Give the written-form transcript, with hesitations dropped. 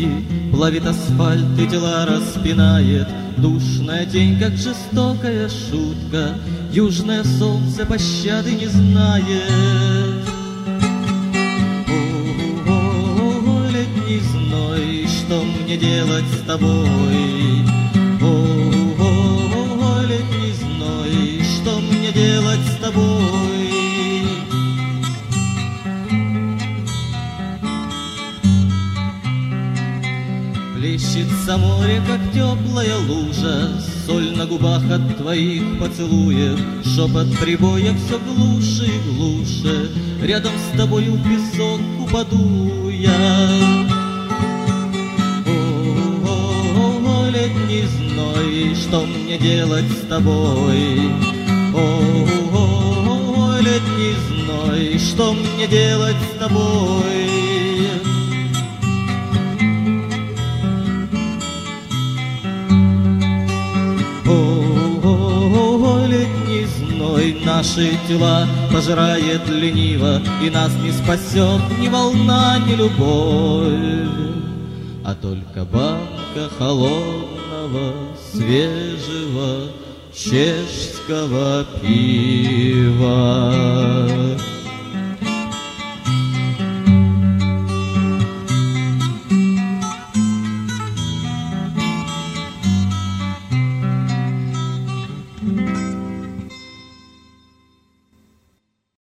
дороги, плавит асфальт и тела распинает. Душная тень, как жестокая шутка, южное солнце пощады не знает. О, летний зной, что мне делать с тобой? О, летний зной, что мне делать с тобой? Плещется море, как теплая лужа, соль на губах от твоих поцелуев, шепот прибоя все глуше и глуше, рядом с тобою в песок упаду я. О, летний зной, что мне делать с тобой? О, летний зной, что мне делать с тобой? О, летний зной, наши тела пожирает лениво, и нас не спасет ни волна, ни любовь, а только банка холодного, свежего чешского пива.